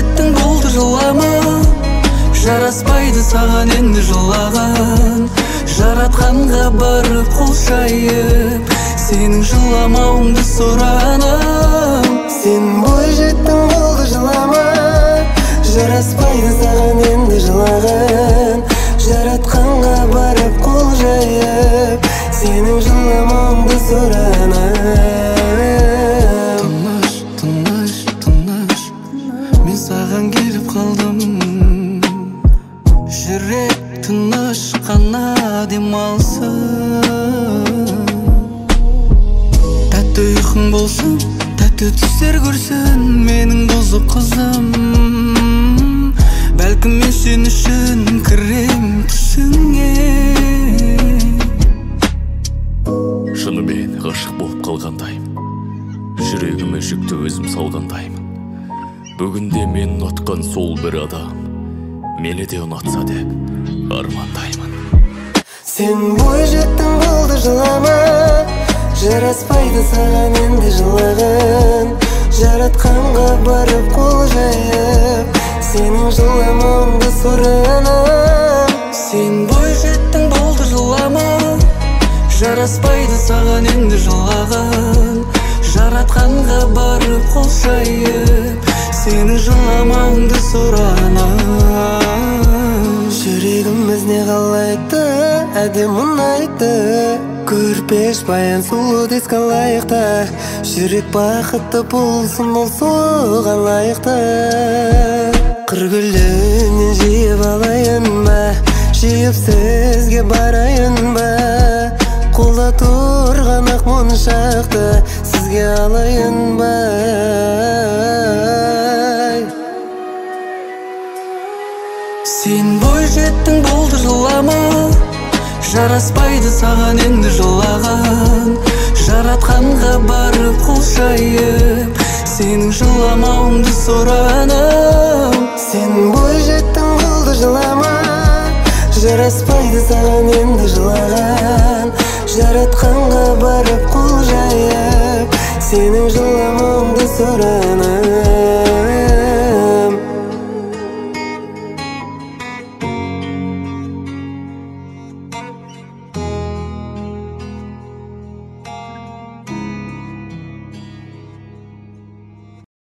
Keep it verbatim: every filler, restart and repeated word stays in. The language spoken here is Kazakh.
бойжеттің болды жылама, жараспайды саған енді жылаған. Жаратқанға барып қол жайып, сенің жыламауыңды сұранам. Сен бойжеттің болды жылама, жараспайды саған енді жылаған. Жаратқанға барып қол жайып, сенің жыламауыңды сұранам. Тыныш, тыныш, тыныш, мен саған келіп қалдым. Жүрек тыныш қана демалсын. Тәтті ұйқың болсын, тәтті түстер көрсін менің бұзық қызым. Бәлкім мен сен үшін кірем түсіңе. Шынымен ғашық болып қалғандаймын, жүрегіме жүкті өзім салғандаймын. Бүгінде мен ұнатқан сол бір адам мені де ұнатса деп армандаймын. Сен бойжеттің болды жылама, жараспайды саған енді жылаған. Жаратқанға барып қол жайып, сенің жыламауыңды сұранам. Сен бойжеттің болды жылама, жараспайды саған енді жылаған. Жаратқанға барып қол жайып, сенің жыламауыңды сұранам. Жүрегіміз не қалайды, әдем ұнайды. Көрпеш баян сұлу деске лайықты. Жүрек бақытты болсын, ол соған лайықты. Қыр гүлінен жиып алайын ба, жиып сізге барайын ба. Қолда тұрған ақ моншақты сізге алайын ба. Сен бойжеттің болды жылама, жараспайды саған енді жылаған. Жаратқанға барып қол жайып, сенің жыламауыңды сұранам. Сен бойжеттің болды жылама, жараспайды саған енді жылаған. Жаратқанға барып қол жайып, сенің жыламауыңды сұранам.